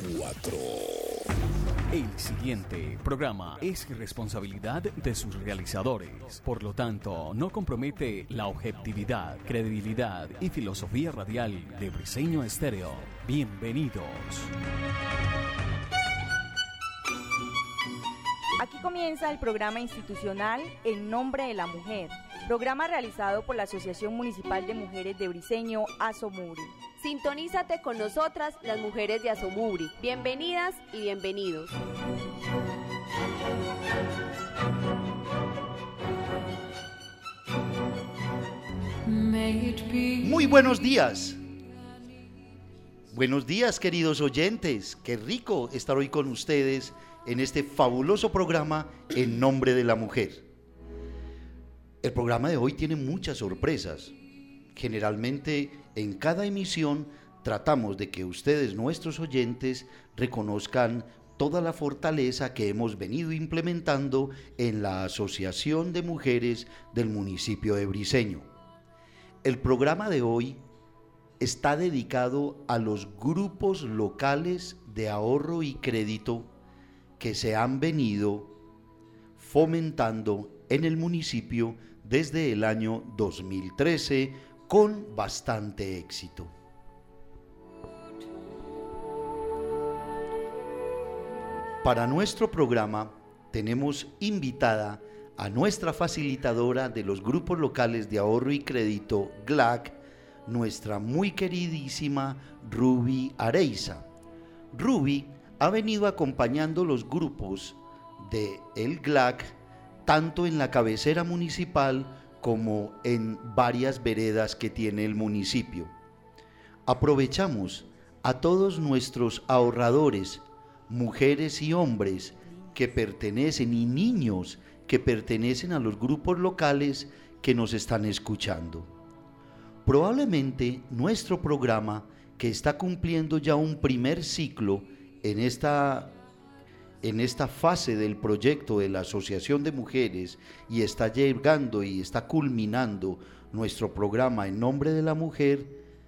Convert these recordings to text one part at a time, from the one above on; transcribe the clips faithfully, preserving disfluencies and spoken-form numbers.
cuatro. El siguiente programa es responsabilidad de sus realizadores. Por lo tanto, no compromete la objetividad, credibilidad y filosofía radial de Briseño Estéreo. Bienvenidos. Aquí comienza el programa institucional En Nombre de la Mujer, programa realizado por la Asociación Municipal de Mujeres de Briseño, Asomuri. Sintonízate con nosotras, las mujeres de Asomuri. Bienvenidas y bienvenidos. Muy buenos días. Buenos días, queridos oyentes. Qué rico estar hoy con ustedes en este fabuloso programa En Nombre de la Mujer. El programa de hoy tiene muchas sorpresas. Generalmente en cada emisión tratamos de que ustedes, nuestros oyentes, reconozcan toda la fortaleza que hemos venido implementando en la Asociación de Mujeres del municipio de Briseño. El programa de hoy está dedicado a los grupos locales de ahorro y crédito que se han venido fomentando en el municipio desde el año dos mil trece con bastante éxito. Para nuestro programa tenemos invitada a nuestra facilitadora de los grupos locales de ahorro y crédito G L A C, nuestra muy queridísima Ruby Areiza. Ruby ha venido acompañando los grupos de el G L A C tanto en la cabecera municipal como en varias veredas que tiene el municipio. Aprovechamos a todos nuestros ahorradores, mujeres y hombres que pertenecen y niños que pertenecen a los grupos locales que nos están escuchando. Probablemente nuestro programa, que está cumpliendo ya un primer ciclo en esta, en esta fase del proyecto de la Asociación de Mujeres y está llegando y está culminando nuestro programa En Nombre de la Mujer,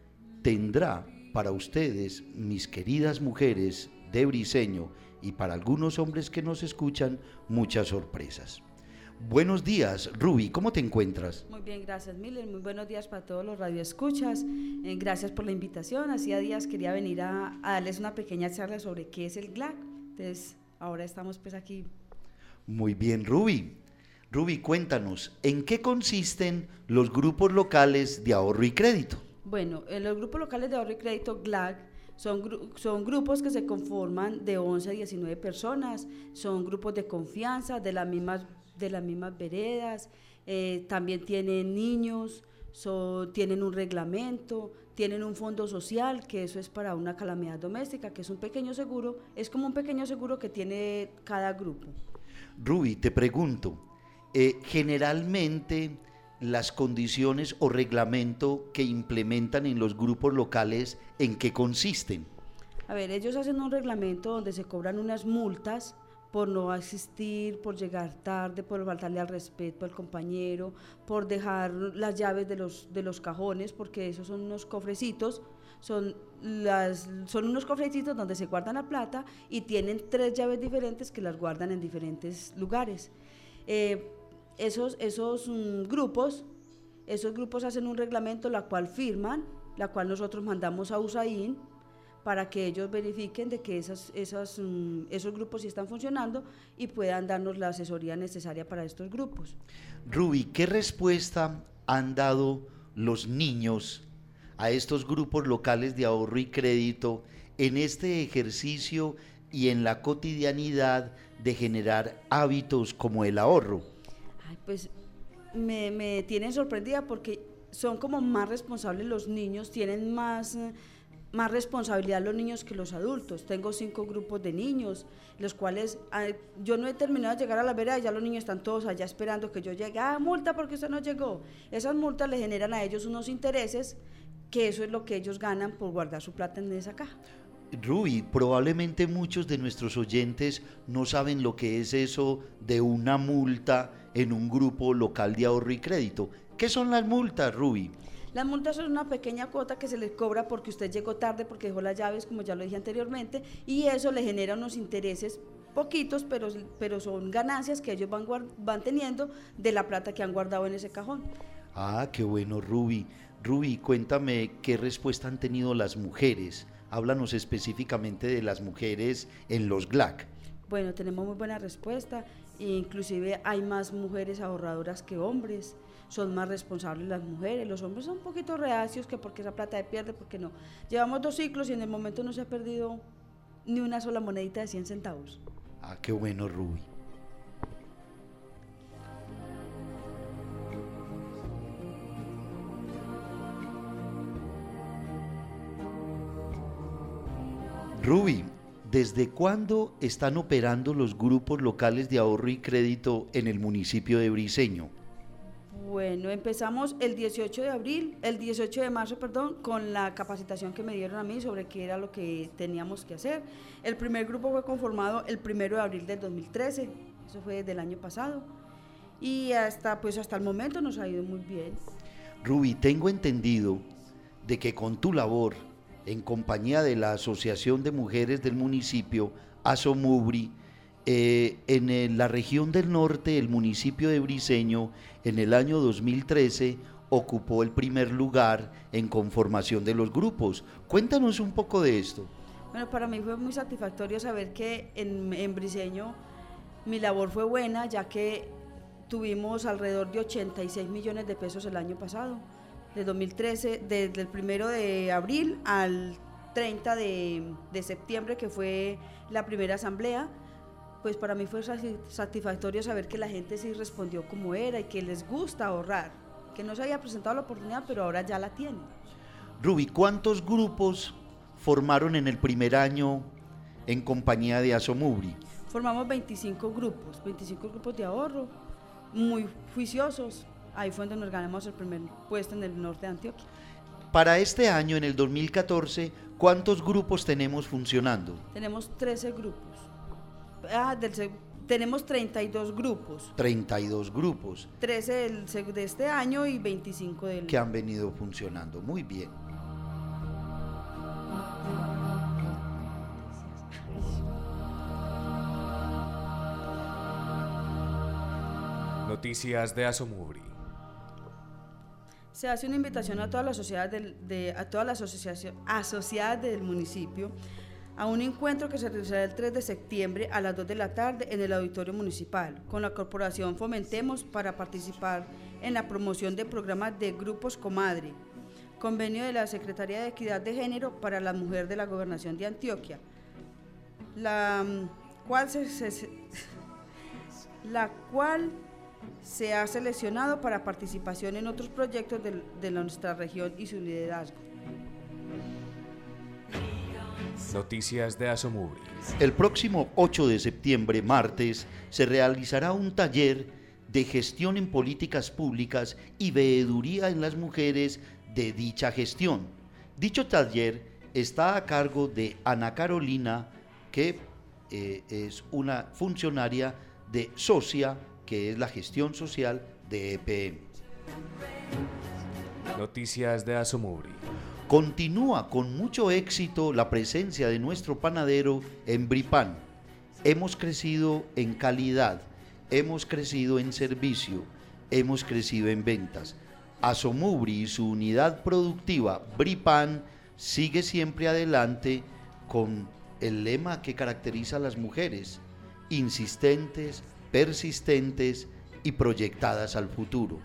tendrá para ustedes, mis queridas mujeres de Briseño, y para algunos hombres que nos escuchan, muchas sorpresas. Buenos días, Ruby, ¿cómo te encuentras? Muy bien, gracias, Miller. Muy buenos días para todos los radioescuchas. Eh, gracias por la invitación. Hacía días quería venir a, a darles una pequeña charla sobre qué es el G L A C. Entonces, ahora estamos pues aquí. Muy bien, Ruby. Ruby, cuéntanos, ¿en qué consisten los grupos locales de ahorro y crédito? Bueno, eh, los grupos locales de ahorro y crédito G L A C Son, gru- son grupos que se conforman de once a diecinueve personas, son grupos de confianza de las mismas, de las mismas veredas, eh, también tienen niños, so, tienen un reglamento, tienen un fondo social, que eso es para una calamidad doméstica, que es un pequeño seguro, es como un pequeño seguro que tiene cada grupo. Ruby, te pregunto, eh, generalmente las condiciones o reglamento que implementan en los grupos locales, ¿en qué consisten? A ver, ellos hacen un reglamento donde se cobran unas multas por no asistir, por llegar tarde, por faltarle al respeto al compañero, por dejar las llaves de los, de los cajones, porque esos son unos cofrecitos, son, las, son unos cofrecitos donde se guardan la plata y tienen tres llaves diferentes que las guardan en diferentes lugares. Eh, Esos, esos um, grupos, esos grupos hacen un reglamento, la cual firman, la cual nosotros mandamos a USAIN para que ellos verifiquen de que esas, esas, um, esos grupos sí están funcionando y puedan darnos la asesoría necesaria para estos grupos. Ruby, ¿qué respuesta han dado los niños a estos grupos locales de ahorro y crédito en este ejercicio y en la cotidianidad de generar hábitos como el ahorro? Pues me, me tienen sorprendida porque son como más responsables los niños, tienen más, más responsabilidad los niños que los adultos. Tengo cinco grupos de niños, los cuales ay, yo no he terminado de llegar a la vereda y ya los niños están todos allá esperando que yo llegue. Ah, multa porque usted no llegó. Esas multas le generan a ellos unos intereses, que eso es lo que ellos ganan por guardar su plata en esa caja. Ruby, probablemente muchos de nuestros oyentes no saben lo que es eso de una multa en un grupo local de ahorro y crédito. ¿Qué son las multas, Ruby? Las multas son una pequeña cuota que se les cobra porque usted llegó tarde, porque dejó las llaves, como ya lo dije anteriormente, y eso le genera unos intereses poquitos, pero, pero son ganancias que ellos van, van teniendo de la plata que han guardado en ese cajón. Ah, qué bueno, Ruby. Ruby, cuéntame qué respuesta han tenido las mujeres. Háblanos específicamente de las mujeres en los G L A C. Bueno, tenemos muy buena respuesta, inclusive hay más mujeres ahorradoras que hombres, son más responsables las mujeres, los hombres son un poquito reacios que porque esa plata se pierde, porque no. Llevamos dos ciclos y en el momento no se ha perdido ni una sola monedita de cien centavos. Ah, qué bueno, Ruby. Ruby, ¿desde cuándo están operando los grupos locales de ahorro y crédito en el municipio de Briceño? Bueno, empezamos el dieciocho de abril, el dieciocho de marzo, perdón, con la capacitación que me dieron a mí sobre qué era lo que teníamos que hacer. El primer grupo fue conformado el primero de abril del dos mil trece, eso fue desde el año pasado, y hasta, pues hasta el momento nos ha ido muy bien. Ruby, tengo entendido de que con tu labor, en compañía de la Asociación de Mujeres del municipio, ASOMUBRI, eh, en el, la región del norte, el municipio de Briceño, en el año dos mil trece, ocupó el primer lugar en conformación de los grupos. Cuéntanos un poco de esto. Bueno, para mí fue muy satisfactorio saber que en, en Briceño mi labor fue buena, ya que tuvimos alrededor de ochenta y seis millones de pesos el año pasado. De dos mil trece, desde el primero de abril al treinta de septiembre, que fue la primera asamblea, pues para mí fue satisfactorio saber que la gente sí respondió como era y que les gusta ahorrar, que no se había presentado la oportunidad, pero ahora ya la tienen. Ruby, ¿cuántos grupos formaron en el primer año en compañía de ASOMUBRI? Formamos veinticinco grupos, veinticinco grupos de ahorro, muy juiciosos. Ahí fue donde nos ganamos el primer puesto en el norte de Antioquia. Para este año, en el dos mil catorce, ¿cuántos grupos tenemos funcionando? Tenemos trece grupos. Ah, del, tenemos treinta y dos grupos. treinta y dos grupos. trece del, de este año y veinticinco del... que han venido funcionando. Muy bien. Noticias de ASOMUBRI. Se hace una invitación a todas las sociedades del, de, a todas las asociaciones asociadas del municipio a un encuentro que se realizará el tres de septiembre a las dos de la tarde en el auditorio municipal con la corporación Fomentemos para participar en la promoción de programas de grupos Comadre, convenio de la Secretaría de Equidad de Género para la Mujer de la Gobernación de Antioquia, la cual se, se, la cual se ha seleccionado para participación en otros proyectos de, de nuestra región y su liderazgo. Noticias de ASOMUBRI. El próximo ocho de septiembre, martes, se realizará un taller de gestión en políticas públicas y veeduría en las mujeres de dicha gestión. Dicho taller está a cargo de Ana Carolina, que eh, es una funcionaria de SOCIA, que es la gestión social de E P M. Noticias de ASOMUBRI. Continúa con mucho éxito la presencia de nuestro panadero en Bripan. Hemos crecido en calidad, hemos crecido en servicio, hemos crecido en ventas. ASOMUBRI y su unidad productiva Bripan sigue siempre adelante con el lema que caracteriza a las mujeres: insistentes, persistentes y proyectadas al futuro.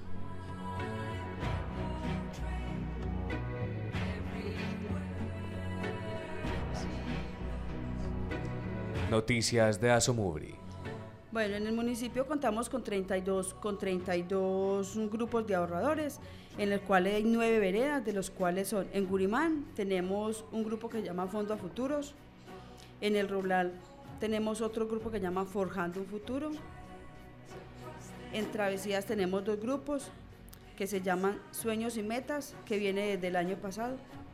Noticias de ASOMUBRI. Bueno, en el municipio contamos con treinta y dos, con treinta y dos grupos de ahorradores, en los cuales hay nueve veredas, de los cuales son: en Gurimán tenemos un grupo que se llama Fondo a Futuros, en el Rural tenemos otro grupo que se llama Forjando un Futuro, en Travesías tenemos dos grupos que se llaman Sueños y Metas, que viene desde el año pasado.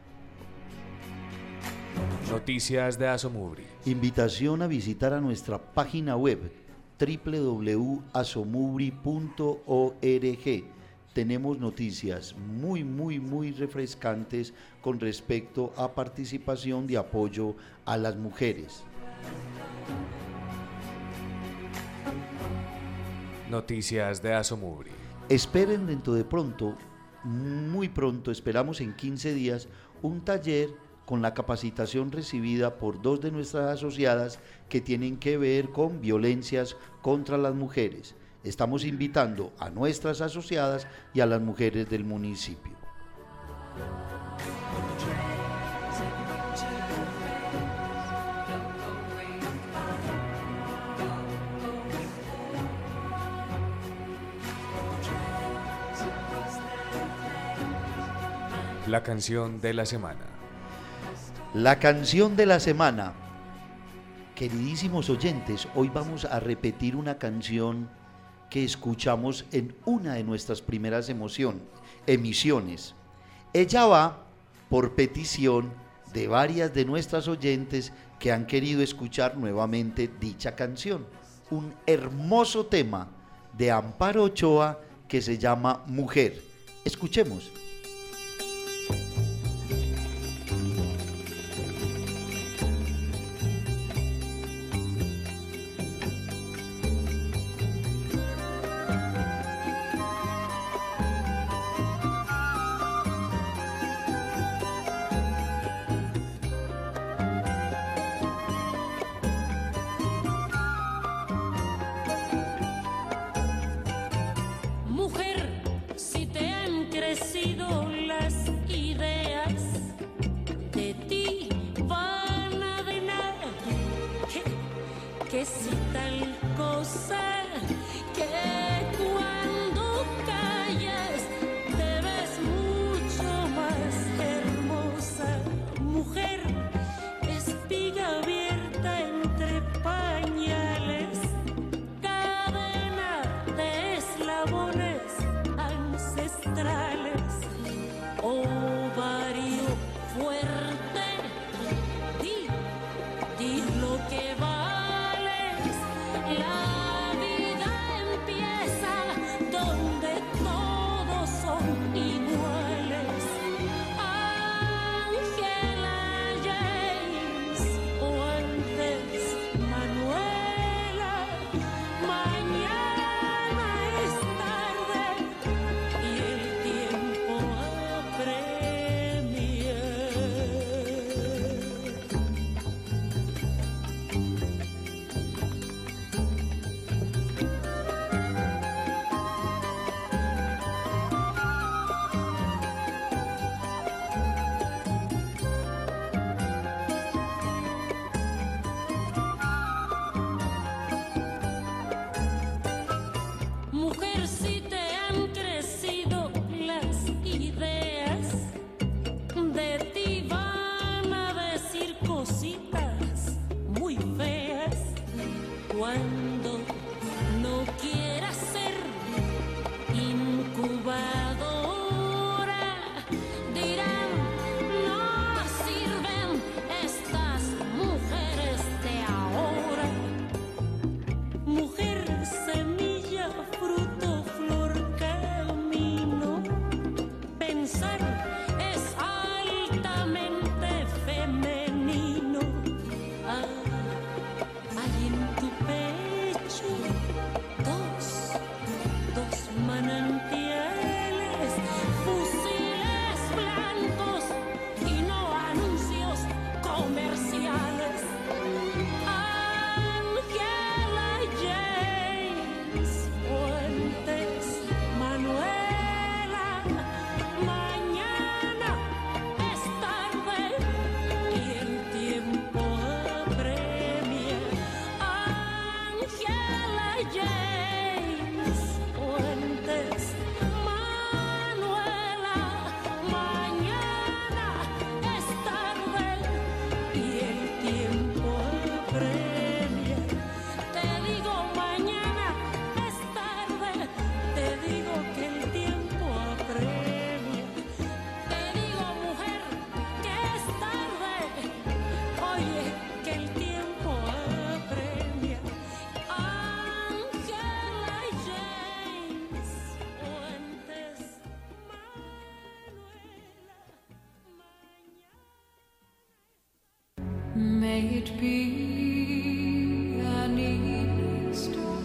Noticias de ASOMUBRI. Invitación a visitar a nuestra página web doble u doble u doble u punto asomubri punto org, tenemos noticias muy, muy, muy refrescantes con respecto a participación de apoyo a las mujeres. Noticias de Asomubri. Esperen dentro de pronto, muy pronto, esperamos en quince días, un taller con la capacitación recibida por dos de nuestras asociadas que tienen que ver con violencias contra las mujeres. Estamos invitando a nuestras asociadas y a las mujeres del municipio. La canción de la semana. La canción de la semana. Queridísimos oyentes, hoy vamos a repetir una canción que escuchamos en una de nuestras primeras emoción, emisiones. Ella va por petición de varias de nuestras oyentes que han querido escuchar nuevamente dicha canción. Un hermoso tema de Amparo Ochoa que se llama Mujer. Escuchemos. Que si tal cosa que cuando callas te ves mucho más hermosa, mujer, espiga abierta entre pañales, cadena de eslabones ancestrales, ovario fuerte, di, di lo que va. La vida empieza donde todos son iguales. Ángela James o antes Manuela. Mañana es tarde y el tiempo apremia. Mujer, si te han crecido las ideas, de ti van a decir cositas muy feas. Cuando no quieras ser incubadora, dirán, no sirven estas mujeres de ahora. Mujer, semilla, fruto, flor, camino. Pensar es altamente femenino. Ah, hay en tu pecho May it be an evening star,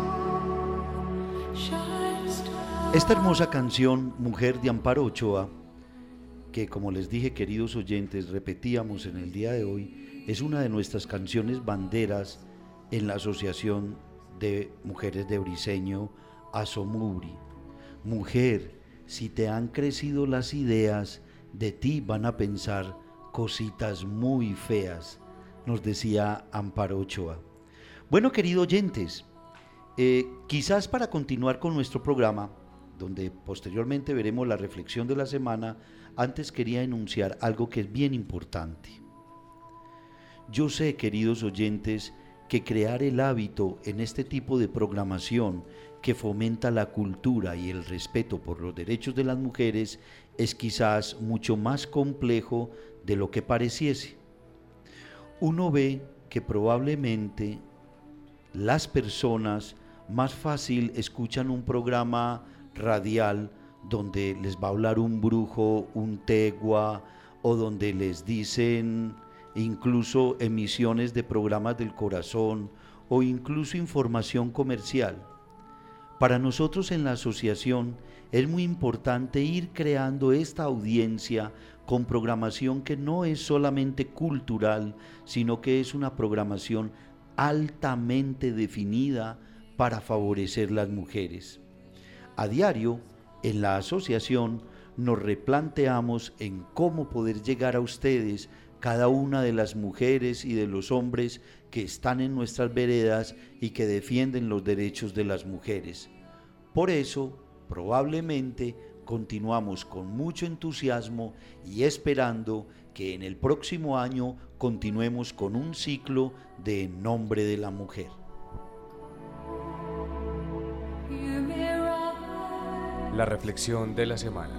shines down. Esta hermosa canción, Mujer de Amparo Ochoa, que como les dije, queridos oyentes, repetíamos en el día de hoy, es una de nuestras canciones banderas en la Asociación de Mujeres de Briceño, ASOMUBRI. Mujer, si te han crecido las ideas, de ti van a pensar cositas muy feas, nos decía Amparo Ochoa. Bueno, queridos oyentes, eh, quizás para continuar con nuestro programa, donde posteriormente veremos la reflexión de la semana, antes quería enunciar algo que es bien importante. Yo sé, queridos oyentes, que crear el hábito en este tipo de programación que fomenta la cultura y el respeto por los derechos de las mujeres es quizás mucho más complejo de lo que pareciese. Uno ve que probablemente las personas más fácil escuchan un programa radial donde les va a hablar un brujo, un tegua, o donde les dicen incluso emisiones de programas del corazón o incluso información comercial. Para nosotros en la asociación es muy importante ir creando esta audiencia con programación que no es solamente cultural, sino que es una programación altamente definida para favorecer las mujeres. A diario, en la asociación, nos replanteamos en cómo poder llegar a ustedes, cada una de las mujeres y de los hombres que están en nuestras veredas y que defienden los derechos de las mujeres. Por eso, probablemente, continuamos con mucho entusiasmo y esperando que en el próximo año continuemos con un ciclo de En Nombre de la Mujer. La reflexión de la semana.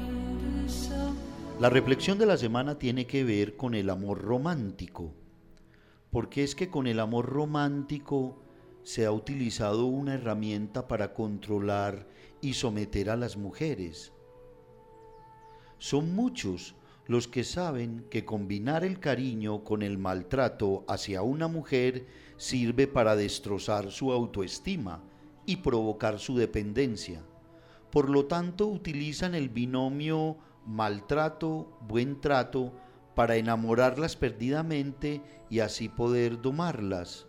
La reflexión de la semana tiene que ver con el amor romántico, porque es que con el amor romántico se ha utilizado una herramienta para controlar y someter a las mujeres. Son muchos los que saben que combinar el cariño con el maltrato hacia una mujer sirve para destrozar su autoestima y provocar su dependencia. Por lo tanto, utilizan el binomio maltrato, buen trato, para enamorarlas perdidamente y así poder domarlas.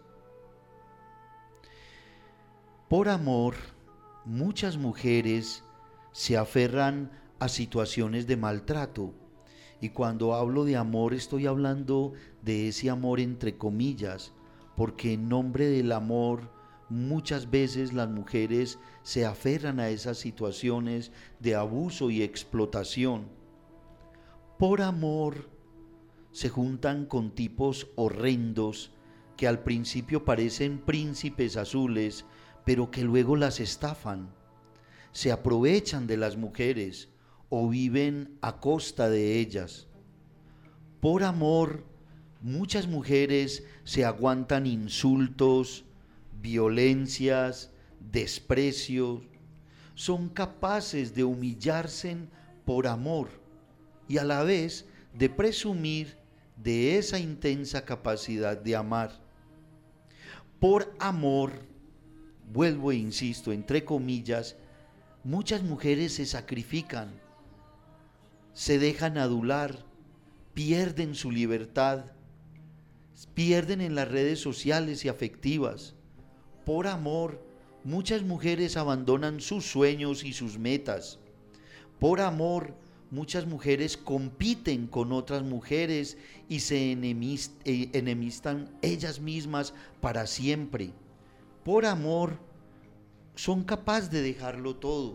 Por amor, muchas mujeres se aferran a situaciones de maltrato, y cuando hablo de amor estoy hablando de ese amor entre comillas, porque en nombre del amor muchas veces las mujeres se aferran a esas situaciones de abuso y explotación. Por amor se juntan con tipos horrendos que al principio parecen príncipes azules, pero que luego las estafan. Se aprovechan de las mujeres o viven a costa de ellas. Por amor, muchas mujeres se aguantan insultos, violencias, desprecios, son capaces de humillarse por amor y a la vez de presumir de esa intensa capacidad de amar. Por amor, vuelvo e insisto, entre comillas, muchas mujeres se sacrifican, se dejan adular, pierden su libertad, pierden en las redes sociales y afectivas. Por amor, muchas mujeres abandonan sus sueños y sus metas. Por amor, muchas mujeres compiten con otras mujeres y se enemist- enemistan ellas mismas para siempre. Por amor, son capaces de dejarlo todo.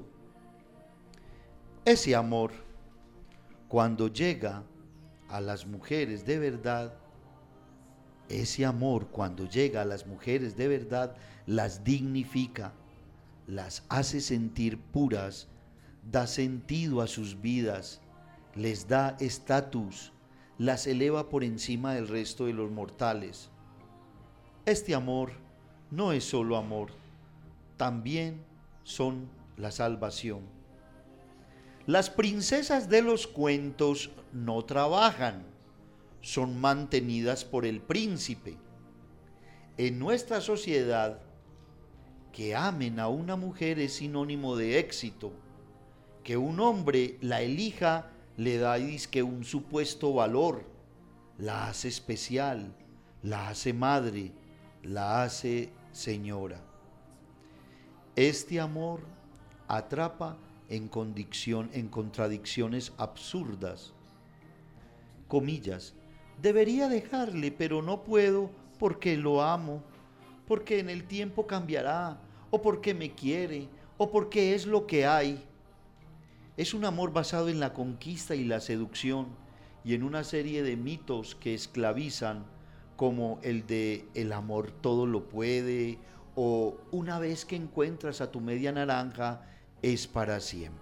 Ese amor, cuando llega a las mujeres de verdad, ese amor cuando llega a las mujeres de verdad, las dignifica, las hace sentir puras, da sentido a sus vidas, les da estatus, las eleva por encima del resto de los mortales. Este amor no es solo amor, también son la salvación. Las princesas de los cuentos no trabajan, son mantenidas por el príncipe. En nuestra sociedad, que amen a una mujer es sinónimo de éxito. Que un hombre la elija le da dizque un supuesto valor, la hace especial, la hace madre, la hace señora. Este amor atrapa en, condición, en contradicciones absurdas. Comillas, debería dejarle, pero no puedo porque lo amo, porque en el tiempo cambiará, o porque me quiere, o porque es lo que hay. Es un amor basado en la conquista y la seducción, y en una serie de mitos que esclavizan, como el de el amor todo lo puede, o una vez que encuentras a tu media naranja, es para siempre.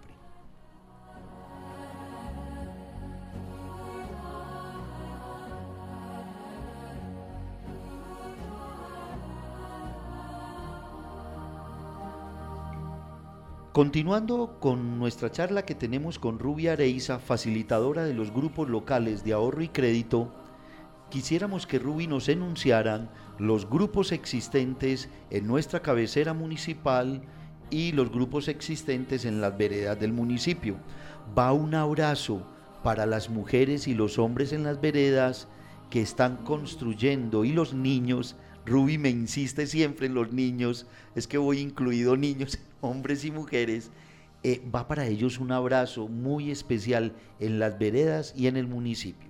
Continuando con nuestra charla que tenemos con Rubia Areiza, facilitadora de los grupos locales de ahorro y crédito, quisiéramos que Ruby nos enunciaran los grupos existentes en nuestra cabecera municipal y los grupos existentes en las veredas del municipio. Va un abrazo para las mujeres y los hombres en las veredas que están construyendo, y los niños. Ruby me insiste siempre en los niños, es que voy incluido niños, hombres y mujeres. Eh, va para ellos un abrazo muy especial en las veredas y en el municipio.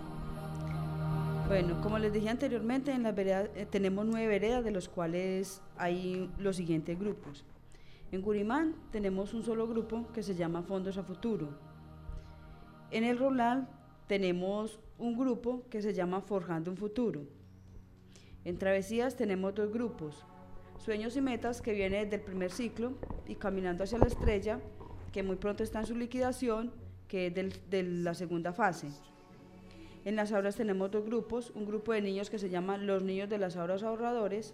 Bueno, como les dije anteriormente, en las veredas eh, tenemos nueve veredas, de los cuales hay los siguientes grupos. En Curimán tenemos un solo grupo que se llama Fondos a Futuro. En el Roldán tenemos un grupo que se llama Forjando un Futuro. En Travesías tenemos dos grupos, Sueños y Metas, que viene desde el primer ciclo, y Caminando hacia la Estrella, que muy pronto está en su liquidación, que es del, de la segunda fase. En las aulas tenemos dos grupos, un grupo de niños que se llama Los Niños de las Aulas Ahorradores,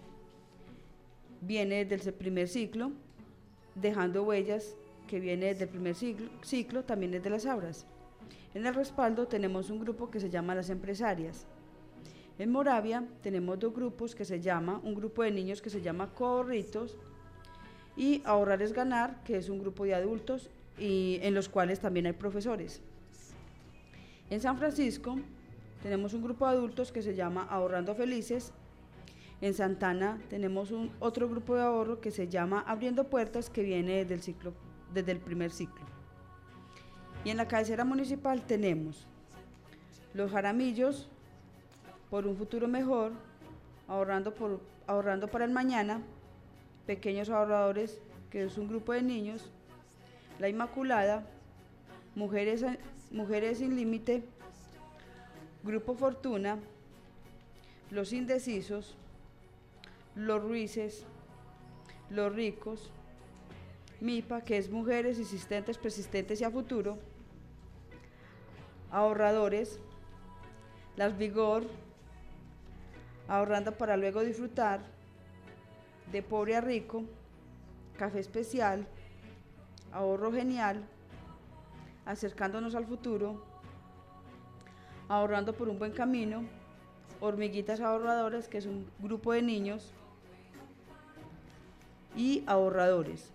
viene desde el primer ciclo. Dejando Huellas, que viene desde el primer ciclo, ciclo también es de las aulas. En el respaldo tenemos un grupo que se llama Las Empresarias. En Moravia tenemos dos grupos que se llama, un grupo de niños que se llama Cohorritos, y Ahorrar es Ganar, que es un grupo de adultos y en los cuales también hay profesores. En San Francisco tenemos un grupo de adultos que se llama Ahorrando Felices. En Santana tenemos un, otro grupo de ahorro que se llama Abriendo Puertas, que viene desde el, ciclo, desde el primer ciclo. Y en la cabecera municipal tenemos Los Jaramillos, Por un Futuro Mejor, Ahorrando, por, ahorrando para el Mañana, Pequeños Ahorradores, que es un grupo de niños, La Inmaculada, Mujeres, Mujeres Sin Límite, Grupo Fortuna, Los Indecisos, Los Ruices, Los Ricos, MIPA, que es Mujeres Insistentes, Persistentes y a Futuro, Ahorradores, Las Vigor, Ahorrando para Luego Disfrutar, De Pobre a Rico, Café Especial, Ahorro Genial, Acercándonos al Futuro, Ahorrando por un Buen Camino, Hormiguitas Ahorradoras, que es un grupo de niños, y Ahorradores.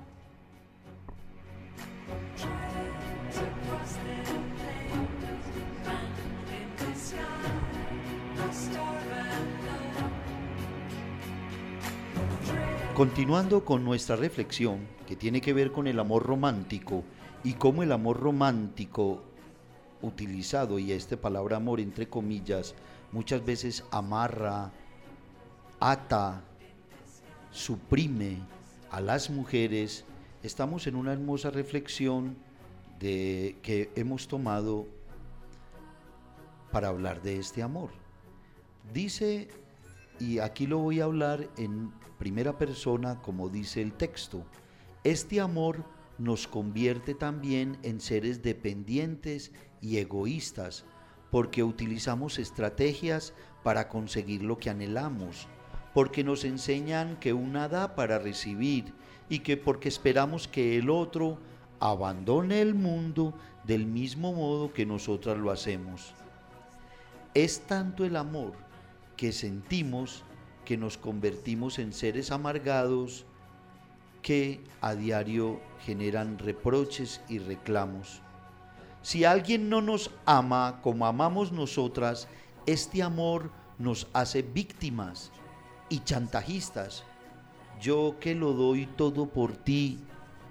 Continuando con nuestra reflexión, que tiene que ver con el amor romántico y cómo el amor romántico utilizado, y esta palabra amor entre comillas, muchas veces amarra, ata, suprime a las mujeres, estamos en una hermosa reflexión de, que hemos tomado para hablar de este amor. Dice, y aquí lo voy a hablar en primera persona como dice el texto, este amor nos convierte también en seres dependientes y egoístas, porque utilizamos estrategias para conseguir lo que anhelamos, porque nos enseñan que una da para recibir y que porque esperamos que el otro abandone el mundo del mismo modo que nosotras lo hacemos. Es tanto el amor que sentimos que nos convertimos en seres amargados que a diario generan reproches y reclamos. Si alguien no nos ama como amamos nosotras, este amor nos hace víctimas y chantajistas. Yo que lo doy todo por ti.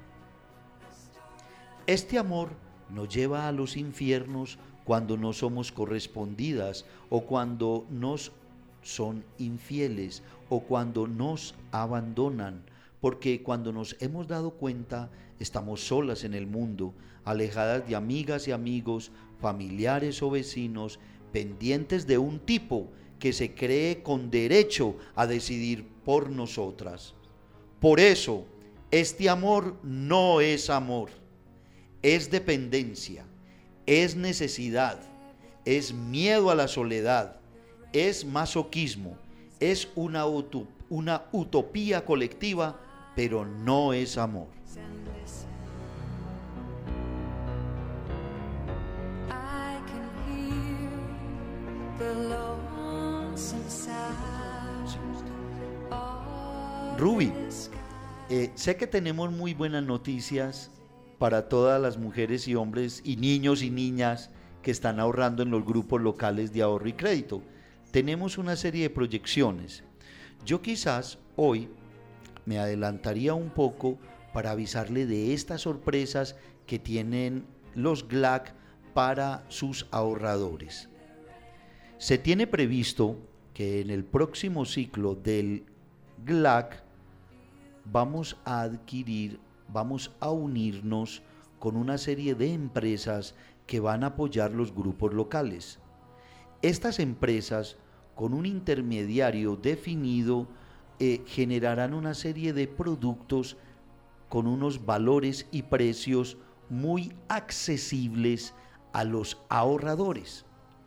Este amor nos lleva a los infiernos cuando no somos correspondidas o cuando nos son infieles o cuando nos abandonan, porque cuando nos hemos dado cuenta estamos solas en el mundo, alejadas de amigas y amigos, familiares o vecinos, pendientes de un tipo que se cree con derecho a decidir por nosotras. Por eso, este amor no es amor, es dependencia, es necesidad, es miedo a la soledad, es masoquismo, es una, utop- una utopía colectiva, pero no es amor. I can hear the lonesome sound of Ruby, the sky. eh, sé que tenemos muy buenas noticias para todas las mujeres y hombres y niños y niñas que están ahorrando en los grupos locales de ahorro y crédito. Tenemos una serie de proyecciones. Yo quizás hoy me adelantaría un poco para avisarle de estas sorpresas que tienen los G L A C para sus ahorradores. Se tiene previsto que en el próximo ciclo del G L A C vamos a adquirir, vamos a unirnos con una serie de empresas que van a apoyar los grupos locales. Estas empresas, con un intermediario definido, eh, generarán una serie de productos con unos valores y precios muy accesibles a los ahorradores.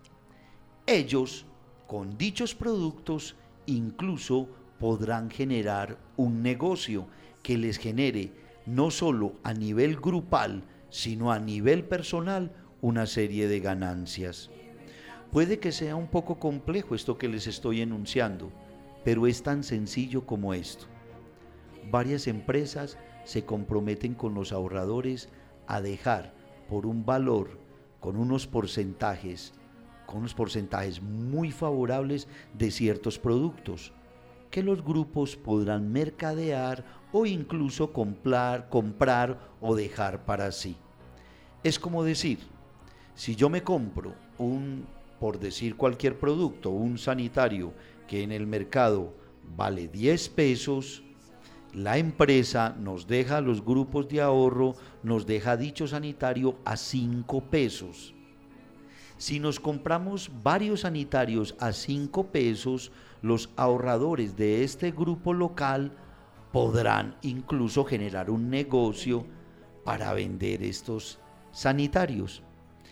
Ellos, con dichos productos, incluso podrán generar un negocio que les genere no solo a nivel grupal, sino a nivel personal una serie de ganancias. Puede que sea un poco complejo esto que les estoy enunciando, pero es tan sencillo como esto. Varias empresas se comprometen con los ahorradores a dejar por un valor, con unos porcentajes, con unos porcentajes muy favorables de ciertos productos, que los grupos podrán mercadear o incluso comprar, comprar o dejar para sí. Es como decir, si yo me compro un, por decir cualquier producto, un sanitario que en el mercado vale diez pesos, la empresa nos deja a los grupos de ahorro, nos deja dicho sanitario a cinco pesos. Si nos compramos varios sanitarios a cinco pesos, los ahorradores de este grupo local podrán incluso generar un negocio para vender estos sanitarios.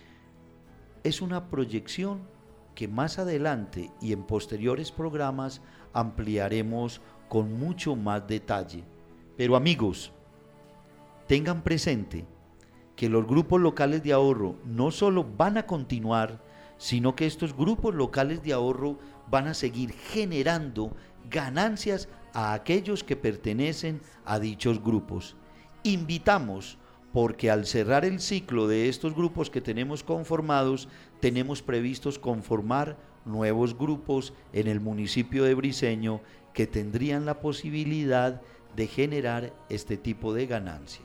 Es una proyección que más adelante y en posteriores programas ampliaremos con mucho más detalle. Pero amigos, tengan presente que los grupos locales de ahorro no solo van a continuar, sino que estos grupos locales de ahorro van a seguir generando ganancias a aquellos que pertenecen a dichos grupos. Invitamos, porque al cerrar el ciclo de estos grupos que tenemos conformados, tenemos previstos conformar nuevos grupos en el municipio de Briceño que tendrían la posibilidad de generar este tipo de ganancias.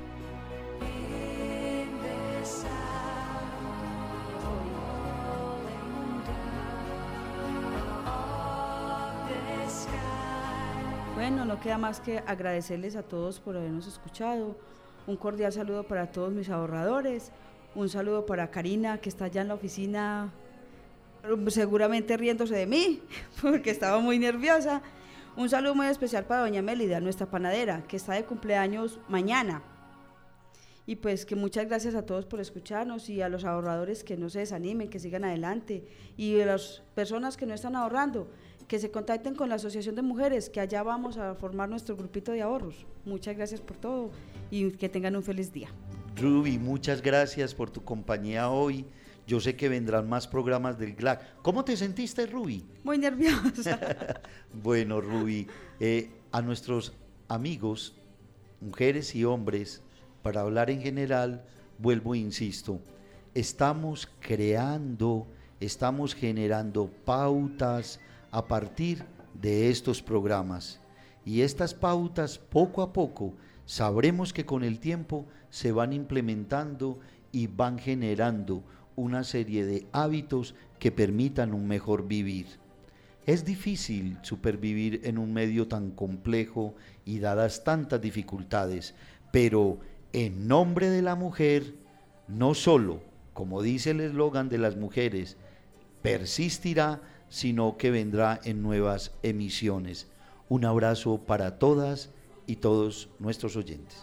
Bueno, no queda más que agradecerles a todos por habernos escuchado. Un cordial saludo para todos mis ahorradores. Un saludo para Karina, que está allá en la oficina, seguramente riéndose de mí, porque estaba muy nerviosa. Un saludo muy especial para doña Mélida, nuestra panadera, que está de cumpleaños mañana. Y pues que muchas gracias a todos por escucharnos y a los ahorradores que no se desanimen, que sigan adelante. Y a las personas que no están ahorrando, que se contacten con la Asociación de Mujeres, que allá vamos a formar nuestro grupito de ahorros. Muchas gracias por todo y que tengan un feliz día. Ruby, muchas gracias por tu compañía hoy. Yo sé que vendrán más programas del G L A C. ¿Cómo te sentiste, Ruby? Muy nerviosa. Bueno, Ruby, eh, a nuestros amigos, mujeres y hombres, para hablar en general, vuelvo e insisto, estamos creando, estamos generando pautas a partir de estos programas. Y estas pautas, poco a poco, sabremos que con el tiempo se van implementando y van generando una serie de hábitos que permitan un mejor vivir. Es difícil supervivir en un medio tan complejo y dadas tantas dificultades, pero en nombre de la mujer, no solo, como dice el eslogan de las mujeres, persistirá, sino que vendrá en nuevas emisiones. Un abrazo para todas y todos nuestros oyentes.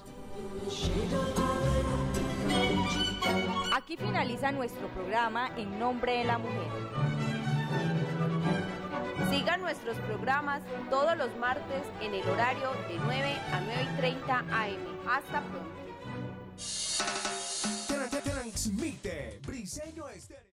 Aquí finaliza nuestro programa En Nombre de la Mujer. Sigan nuestros programas todos los martes en el horario de nueve a nueve y treinta a eme. Hasta pronto. Transmite Briseño Estéreo.